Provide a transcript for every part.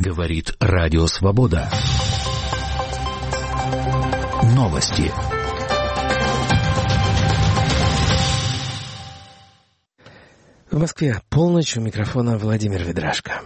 Говорит Радио Свобода. Новости. В Москве полночь, у микрофона Владимир Ведрашко.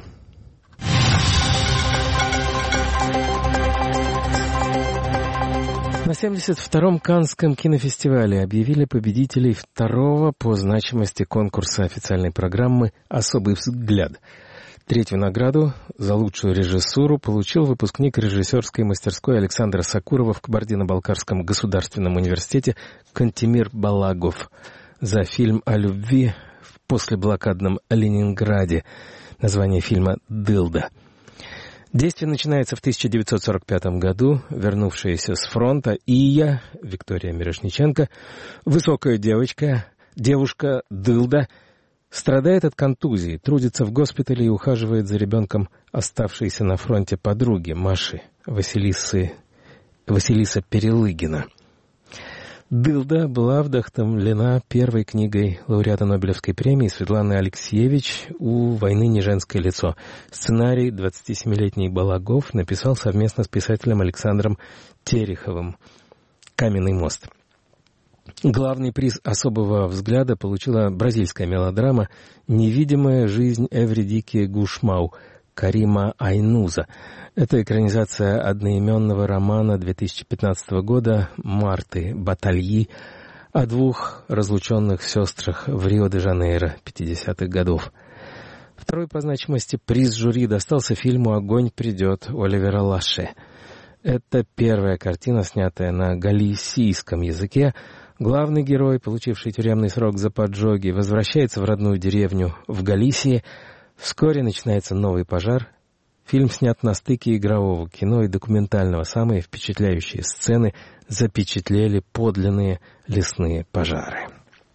На 72-м Каннском кинофестивале объявили победителей второго по значимости конкурса официальной программы «Особый взгляд». Третью награду за лучшую режиссуру получил выпускник режиссерской мастерской Александра Сакурова в Кабардино-Балкарском государственном университете Кантемир Балагов за фильм о любви в послеблокадном Ленинграде. Название фильма «Дылда». Действие начинается в 1945 году. Вернувшаяся с фронта Ия, Виктория Мирошниченко, высокая девушка Дылда, страдает от контузии, трудится в госпитале и ухаживает за ребенком оставшейся на фронте подруги Маши, Василиса Перелыгина. «Дылда» была вдохновлена первой книгой лауреата Нобелевской премии Светланы Алексеевич «У войны не женское лицо». Сценарий 27-летний Балагов написал совместно с писателем Александром Тереховым «Каменный мост». Главный приз особого взгляда получила бразильская мелодрама «Невидимая жизнь Эвридики Гушмау» Карима Айнуза. Это экранизация одноименного романа 2015 года Марты Батальи о двух разлученных сестрах в Рио-де-Жанейро 50-х годов. Второй по значимости приз жюри достался фильму «Огонь придет» Оливера Лаше. Это первая картина, снятая на галисийском языке. Главный герой, получивший тюремный срок за поджоги, возвращается в родную деревню в Галисии. Вскоре начинается новый пожар. Фильм снят на стыке игрового кино и документального. Самые впечатляющие сцены запечатлели подлинные лесные пожары.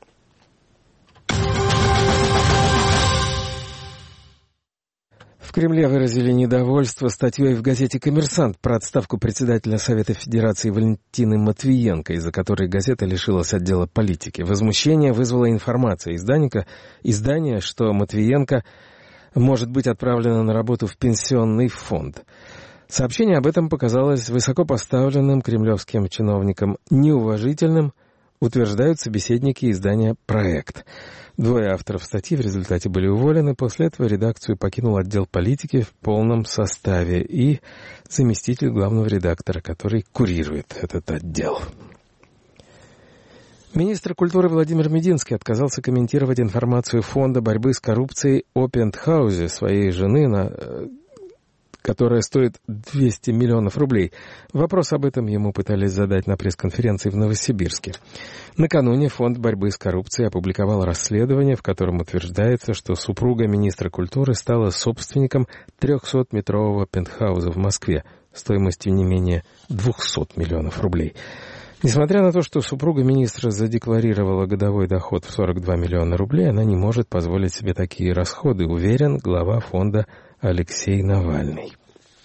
В Кремле выразили недовольство статьей в газете «Коммерсант» про отставку председателя Совета Федерации Валентины Матвиенко, из-за которой газета лишилась отдела политики. Возмущение вызвала информация издания, что Матвиенко может быть отправлена на работу в пенсионный фонд. Сообщение об этом показалось высокопоставленным кремлевским чиновникам неуважительным, утверждают собеседники издания «Проект». Двое авторов статьи в результате были уволены. После этого редакцию покинул отдел политики в полном составе и заместитель главного редактора, который курирует этот отдел. Министр культуры Владимир Мединский отказался комментировать информацию Фонда борьбы с коррупцией о пентхаузе своей жены, которая стоит 200 миллионов рублей. Вопрос об этом ему пытались задать на пресс-конференции в Новосибирске. Накануне Фонд борьбы с коррупцией опубликовал расследование, в котором утверждается, что супруга министра культуры стала собственником 300-метрового пентхауза в Москве стоимостью не менее 200 миллионов рублей. Несмотря на то, что супруга министра задекларировала годовой доход в 42 миллиона рублей, она не может позволить себе такие расходы, уверен глава фонда Алексей Навальный.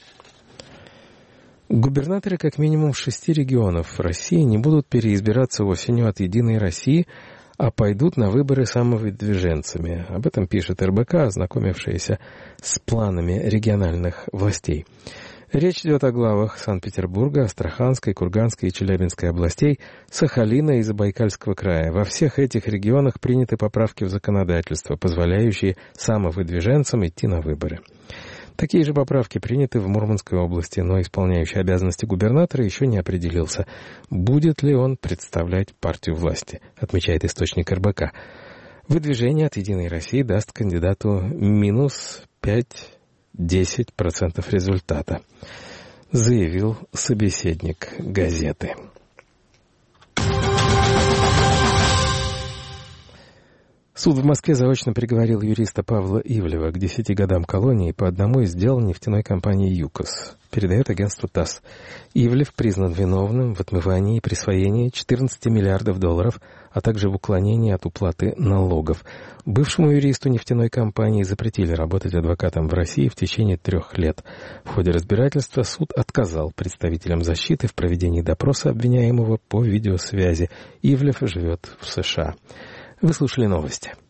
Губернаторы как минимум 6 регионов России не будут переизбираться осенью от «Единой России», а пойдут на выборы самовыдвиженцами. Об этом пишет РБК, ознакомившаяся с планами региональных властей. Речь идет о главах Санкт-Петербурга, Астраханской, Курганской и Челябинской областей, Сахалина и Забайкальского края. Во всех этих регионах приняты поправки в законодательство, позволяющие самовыдвиженцам идти на выборы. Такие же поправки приняты в Мурманской области, но исполняющий обязанности губернатора еще не определился, будет ли он представлять партию власти, отмечает источник РБК. Выдвижение от «Единой России» даст кандидату минус 5-10% результата, заявил собеседник газеты. Суд в Москве заочно приговорил юриста Павла Ивлева к 10 годам колонии по одному из дел нефтяной компании «ЮКОС», передает агентство ТАСС. Ивлев признан виновным в отмывании и присвоении 14 миллиардов долларов, а также в уклонении от уплаты налогов. Бывшему юристу нефтяной компании запретили работать адвокатом в России в течение 3 лет. В ходе разбирательства суд отказал представителям защиты в проведении допроса обвиняемого по видеосвязи. Ивлев живет в США. Вы слушали новости.